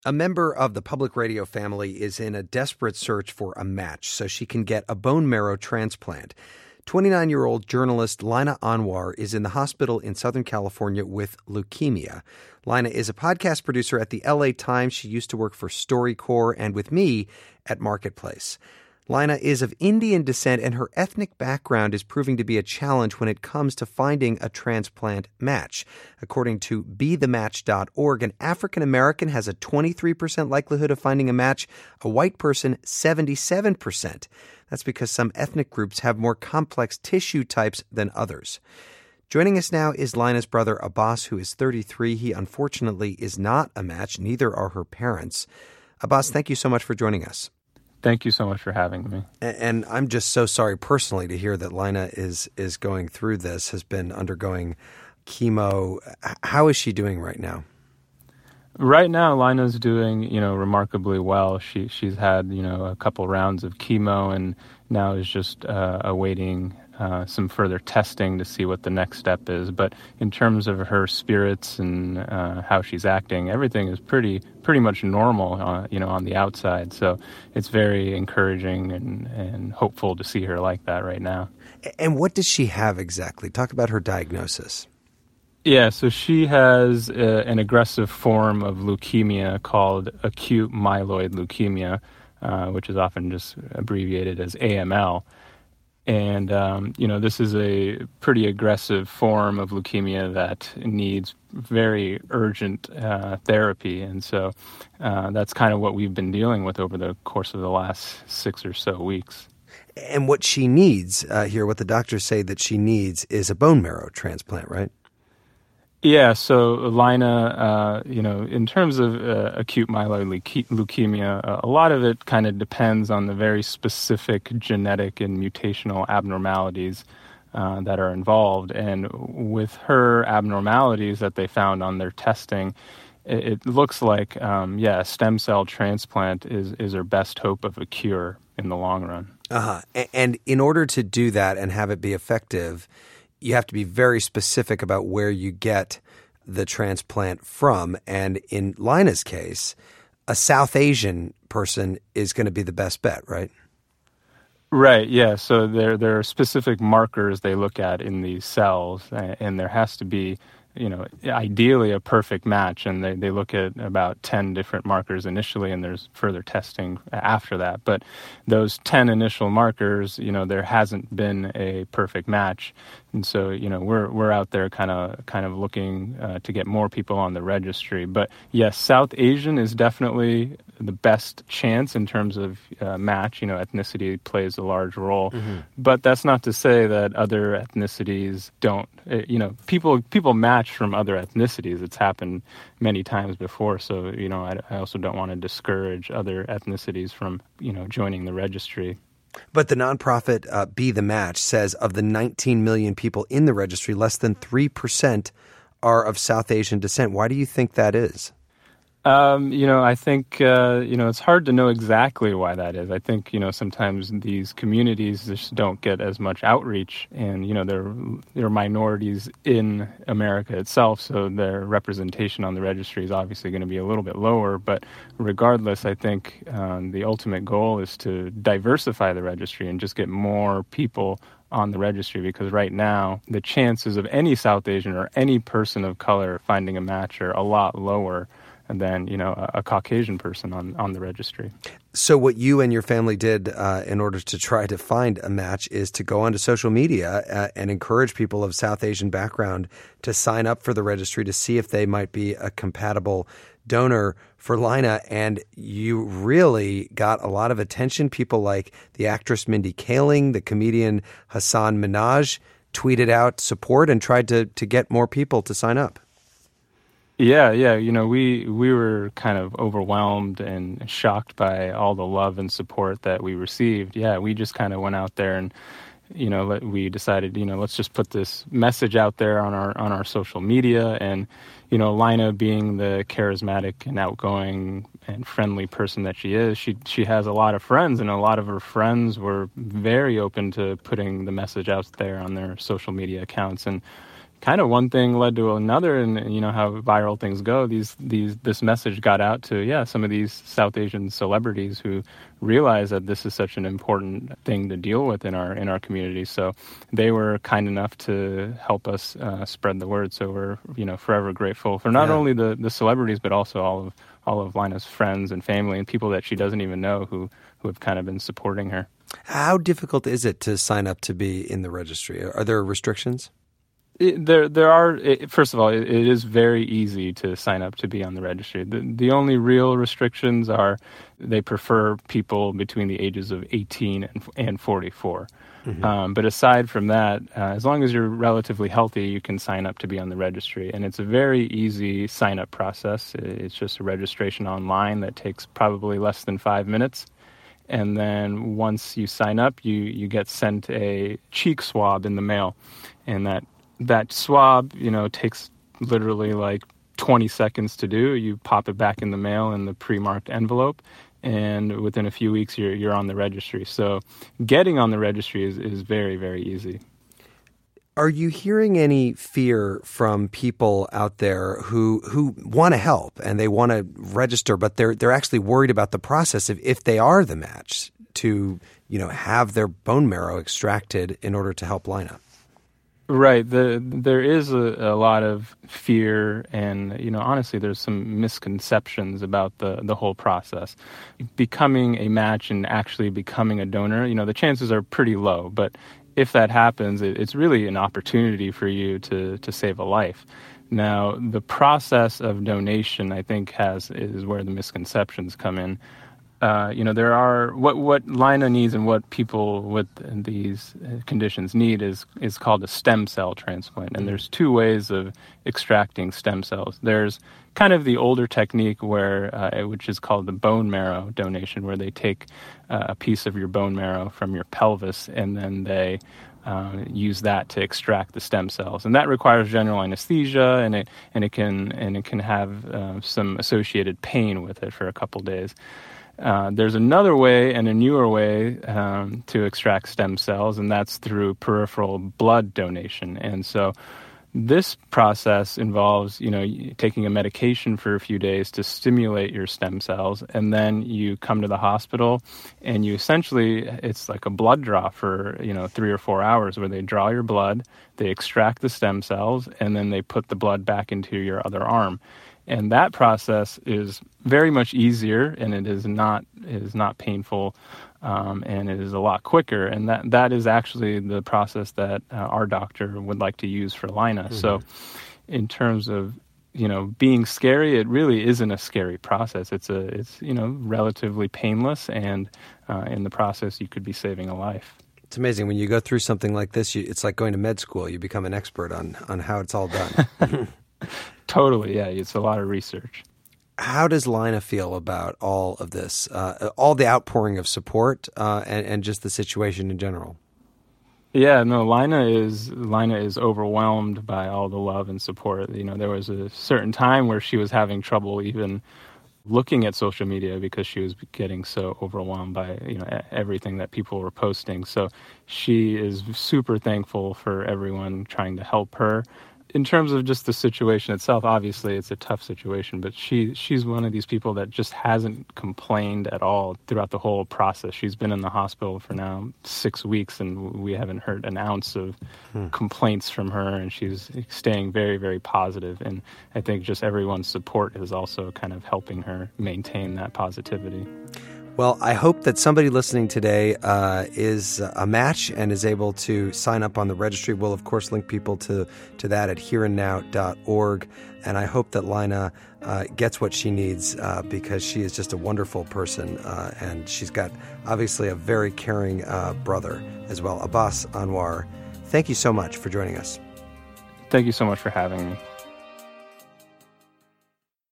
A member of the public radio family is in a desperate search for a match so she can get a bone marrow transplant. 29-year-old journalist Lina Anwar is in the hospital in Southern California with leukemia. Lina is a podcast producer at the LA Times. She used to work for StoryCorps and with me at Marketplace. Lina is of Indian descent, and her ethnic background is proving to be a challenge when it comes to finding a transplant match. According to BeTheMatch.org, an African American has a 23% likelihood of finding a match, a white person 77%. That's because some ethnic groups have more complex tissue types than others. Joining us now is Lina's brother Abbas, who is 33. He unfortunately is not a match. Neither are her parents. Abbas, thank you so much for joining us. Thank you so much for having me. And I'm just so sorry personally to hear that Lina is going through this, has been undergoing chemo. How is she doing right now? Right now, Lina's doing, remarkably well. She's had, a couple rounds of chemo and now is just awaiting some further testing to see what the next step is. But in terms of her spirits and how she's acting, everything is pretty much normal, on the outside. So it's very encouraging and hopeful to see her like that right now. And what does she have exactly? Talk about her diagnosis. Yeah, so she has an aggressive form of leukemia called acute myeloid leukemia, which is often just abbreviated as AML. And, this is a pretty aggressive form of leukemia that needs very urgent therapy. And so that's kind of what we've been dealing with over the course of the last 6 or so weeks. And what she needs here, what the doctors say that she needs, is a bone marrow transplant, right? Yeah, so Lina, in terms of acute myeloid leukemia, a lot of it kind of depends on the very specific genetic and mutational abnormalities that are involved. And with her abnormalities that they found on their testing, it looks like, a stem cell transplant is her best hope of a cure in the long run. Uh-huh. And in order to do that and have it be effective, you have to be very specific about where you get the transplant from. And in Lina's case, a South Asian person is going to be the best bet, right? Right, yeah. So there are specific markers they look at in these cells, and there has to be, ideally a perfect match. And they look at about 10 different markers initially, and there's further testing after that. But those 10 initial markers, there hasn't been a perfect match. And so, we're out there kind of looking to get more people on the registry. But yes, South Asian is definitely the best chance in terms of match. Ethnicity plays a large role. Mm-hmm. But that's not to say that other ethnicities don't. People match from other ethnicities. It's happened many times before. So, I also don't want to discourage other ethnicities from, joining the registry. But the nonprofit Be The Match says of the 19 million people in the registry, less than 3% are of South Asian descent. Why do you think that is? I think, it's hard to know exactly why that is. I think, sometimes these communities just don't get as much outreach and, they're minorities in America itself. So their representation on the registry is obviously going to be a little bit lower. But regardless, I think the ultimate goal is to diversify the registry and just get more people on the registry, because right now the chances of any South Asian or any person of color finding a match are a lot lower than, a Caucasian person on the registry. So what you and your family did in order to try to find a match is to go onto social media and encourage people of South Asian background to sign up for the registry to see if they might be a compatible donor for Lina. And you really got a lot of attention. People like the actress Mindy Kaling, the comedian Hasan Minhaj tweeted out support and tried to get more people to sign up. Yeah. We were kind of overwhelmed and shocked by all the love and support that we received. Yeah, we just kind of went out there and, we decided, let's just put this message out there on our social media. And, Lina, being the charismatic and outgoing and friendly person that she is, she has a lot of friends, and a lot of her friends were very open to putting the message out there on their social media accounts. And kind of one thing led to another, and you know how viral things go. This message got out to some of these South Asian celebrities who realize that this is such an important thing to deal with in our community. So they were kind enough to help us spread the word. So we're forever grateful for not only the celebrities, but also all of Lina's friends and family and people that she doesn't even know who have kind of been supporting her. How difficult is it to sign up to be in the registry? Are there restrictions? There are. First of all, it is very easy to sign up to be on the registry. The only real restrictions are they prefer people between the ages of 18 and 44. Mm-hmm. But aside from that, as long as you're relatively healthy, you can sign up to be on the registry. And it's a very easy sign-up process. It's just a registration online that takes probably less than 5 minutes. And then once you sign up, you get sent a cheek swab in the mail. And that swab, takes literally like 20 seconds to do. You pop it back in the mail in the pre-marked envelope, and within a few weeks, you're on the registry. So getting on the registry is very, very easy. Are you hearing any fear from people out there who want to help and they want to register, but they're actually worried about the process if they are the match to have their bone marrow extracted in order to help Lina? Right. There is a lot of fear, and honestly, there's some misconceptions about the whole process. Becoming a match and actually becoming a donor, the chances are pretty low. But if that happens, it's really an opportunity for you to save a life. Now, the process of donation, I think, is where the misconceptions come in. There are what Lina needs and what people with these conditions need is called a stem cell transplant. And there's two ways of extracting stem cells. There's kind of the older technique which is called the bone marrow donation, where they take a piece of your bone marrow from your pelvis and then they use that to extract the stem cells, and that requires general anesthesia, and it can have some associated pain with it for a couple days. There's another way and a newer way to extract stem cells, and that's through peripheral blood donation. And so this process involves, taking a medication for a few days to stimulate your stem cells, and then you come to the hospital and it's like a blood draw for, 3 or 4 hours where they draw your blood, they extract the stem cells, and then they put the blood back into your other arm. And that process is very much easier, and it is not painful, and it is a lot quicker. And that is actually the process that our doctor would like to use for Lina. Mm-hmm. So in terms of, being scary, it really isn't a scary process. It's relatively painless, and in the process, you could be saving a life. It's amazing. When you go through something like this, it's like going to med school. You become an expert on how it's all done. Totally, yeah. It's a lot of research. How does Lina feel about all of this, all the outpouring of support, and just the situation in general? Yeah, no, Lina is overwhelmed by all the love and support. There was a certain time where she was having trouble even looking at social media because she was getting so overwhelmed by everything that people were posting. So she is super thankful for everyone trying to help her. In terms of just the situation itself, obviously it's a tough situation, but she's one of these people that just hasn't complained at all throughout the whole process. She's been in the hospital for now 6 weeks, and we haven't heard an ounce of complaints from her, and she's staying very, very positive. And I think just everyone's support is also kind of helping her maintain that positivity. Well, I hope that somebody listening today is a match and is able to sign up on the registry. We'll, of course, link people to that at hereandnow.org. And I hope that Lina gets what she needs because she is just a wonderful person. And she's got, obviously, a very caring brother as well, Abbas Anwar. Thank you so much for joining us. Thank you so much for having me.